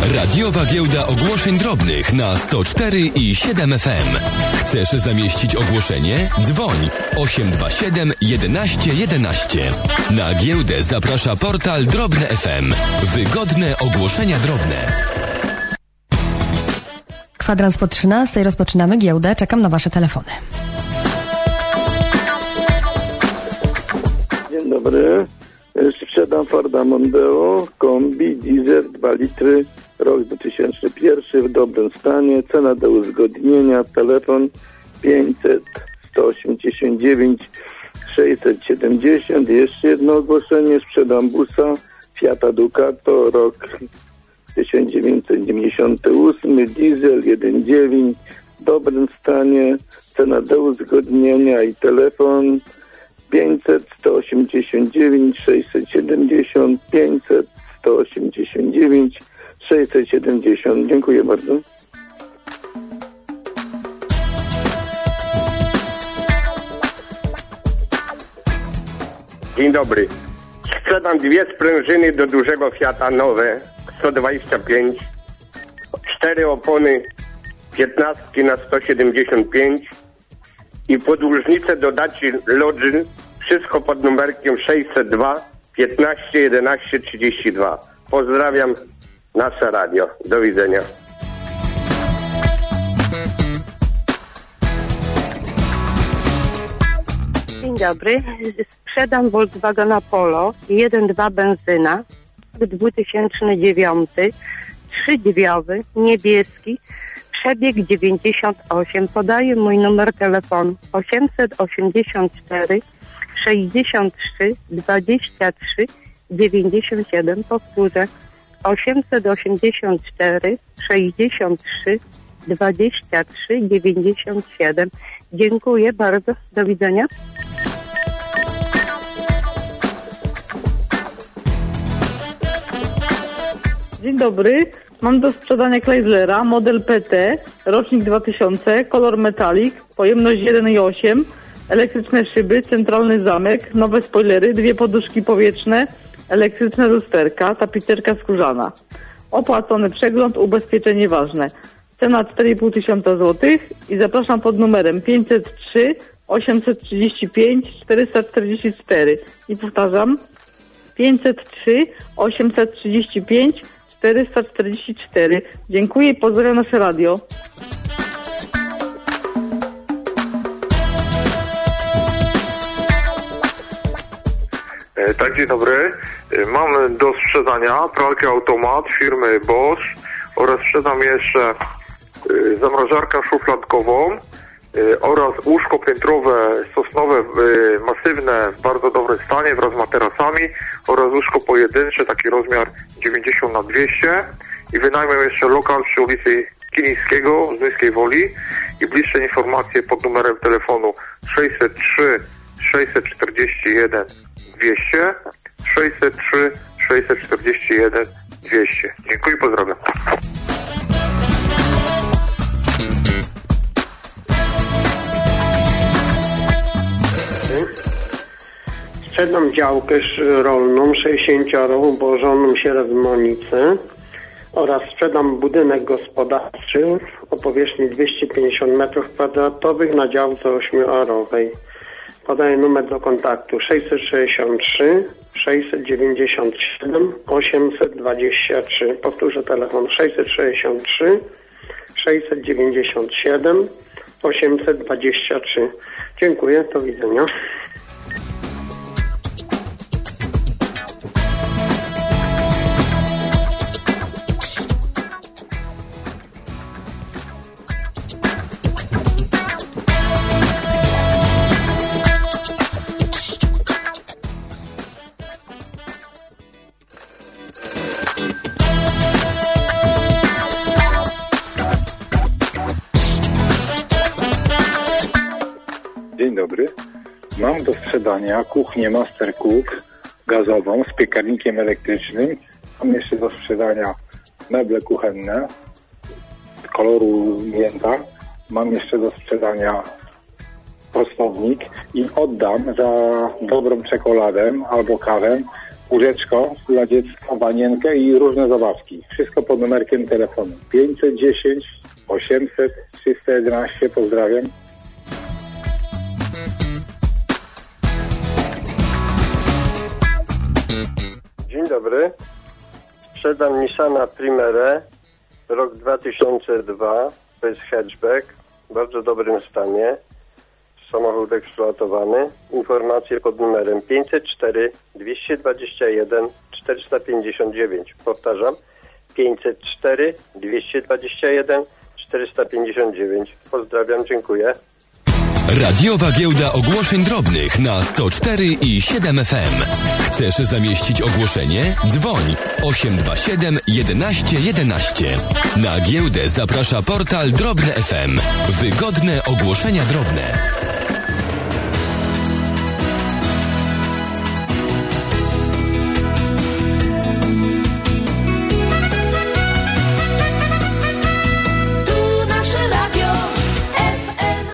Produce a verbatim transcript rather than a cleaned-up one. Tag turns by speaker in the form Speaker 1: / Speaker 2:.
Speaker 1: Radiowa Giełda Ogłoszeń Drobnych na sto cztery i siedem F M. Chcesz zamieścić ogłoszenie? Dzwoń osiem dwa siedem jedenaście jedenaście. Na giełdę zaprasza portal Drobne F M. Wygodne ogłoszenia drobne.
Speaker 2: Kwadrans po trzynastej, rozpoczynamy giełdę. Czekam na wasze telefony.
Speaker 3: Dzień dobry. Sprzedam Forda Mondeo, kombi, diesel, dwa litry, rok dwa tysiące pierwszy, w dobrym stanie, cena do uzgodnienia, telefon pięćset sto osiemdziesiąt dziewięć sześćset siedemdziesiąt. Jeszcze jedno ogłoszenie, sprzedam busa Fiata Ducato, rok tysiąc dziewięćset dziewięćdziesiąty ósmy, diesel jeden dziewięć, w dobrym stanie, cena do uzgodnienia i telefon pięćset sto osiemdziesiąt dziewięć sześćset siedemdziesiąt, pięćset sto osiemdziesiąt dziewięć sześćset siedemdziesiąt. Dziękuję bardzo.
Speaker 4: Dzień dobry. Sprzedam dwie sprężyny do dużego Fiata nowe, sto dwadzieścia pięć, cztery opony piętnastki na sto siedemdziesiąt pięć i podłużnicę do Daci Lodzyn, wszystko pod numerkiem sześćset dwa piętnaście jedenaście trzydzieści dwa. Pozdrawiam nasze radio. Do widzenia.
Speaker 5: Dzień dobry. Sprzedam Volkswagena Polo jeden dwa benzyna, dwa tysiące dziewiąty, trzydrzwiowy, niebieski, przebieg dziewięćdziesiąt osiem. Podaję mój numer telefonu osiemset osiemdziesiąt cztery sześćdziesiąt trzy dwadzieścia trzy dziewięćdziesiąt siedem. Powtórzę. osiemset osiemdziesiąt cztery sześćdziesiąt trzy dwadzieścia trzy dziewięćdziesiąt siedem. Dziękuję bardzo. Do widzenia.
Speaker 6: Dzień dobry. Mam do sprzedania Chryslera, model P T, rocznik dwa tysiące, kolor metalik, pojemność jeden i osiem, elektryczne szyby, centralny zamek, nowe spoilery, dwie poduszki powietrzne, elektryczne lusterka, tapicerka skórzana. Opłacony przegląd, ubezpieczenie ważne. Cena cztery i pół tysiąca złotych i zapraszam pod numerem pięćset trzy osiemset trzydzieści pięć czterysta czterdzieści cztery. I powtarzam, pięćset trzy osiemset trzydzieści pięć czterysta czterdzieści cztery. Dziękuję i pozdrawiam nasze radio.
Speaker 7: E, tak, dzień dobry. E, mam do sprzedania pralkę automat firmy Bosch oraz sprzedam jeszcze e, zamrażarkę szufladkową e, oraz łóżko piętrowe sosnowe, e, masywne, w bardzo dobrym stanie wraz z materacami oraz łóżko pojedyncze, taki rozmiar dziewięćdziesiąt na dwieście i wynajmę jeszcze lokal przy ulicy Kilińskiego z Miejskiej Woli i bliższe informacje pod numerem telefonu sześćset trzy sześćset czterdzieści jeden dwieście, sześćset trzy sześćset czterdzieści jeden dwieście. Dziękuję i pozdrawiam.
Speaker 8: Sprzedam działkę rolną sześćdziesięciorową położoną się w Monicy oraz sprzedam budynek gospodarczy o powierzchni dwieście pięćdziesiąt metrów kwadratowych na działce ośmioarowej. Podaję numer do kontaktu sześćset sześćdziesiąt trzy sześćset dziewięćdziesiąt siedem osiemset dwadzieścia trzy. Powtórzę telefon sześćset sześćdziesiąt trzy sześćset dziewięćdziesiąt siedem osiemset dwadzieścia trzy. Dziękuję, do widzenia.
Speaker 9: Dzień dobry. Mam do sprzedania kuchnię Master Cook gazową z piekarnikiem elektrycznym. Mam jeszcze do sprzedania meble kuchenne koloru mięta. Mam jeszcze do sprzedania prostownik i oddam za dobrą czekoladę albo kawę łóżeczko dla dziecka, wanienkę i różne zabawki. Wszystko pod numerkiem telefonu pięćset dziesięć osiemset trzysta jedenaście. Pozdrawiam.
Speaker 10: Dzień dobry. Sprzedam Nissana Primerę, rok dwa tysiące dwa, to jest hatchback, w bardzo dobrym stanie, samochód eksploatowany. Informacje pod numerem pięćset cztery dwieście dwadzieścia jeden czterysta pięćdziesiąt dziewięć. Powtarzam, pięćset cztery dwieście dwadzieścia jeden czterysta pięćdziesiąt dziewięć. Pozdrawiam, dziękuję.
Speaker 1: Radiowa Giełda Ogłoszeń Drobnych na sto cztery i siedem F M. Chcesz zamieścić ogłoszenie? Dzwoń osiem dwa siedem jedenaście jedenaście. Na giełdę zaprasza portal Drobne F M. Wygodne ogłoszenia drobne.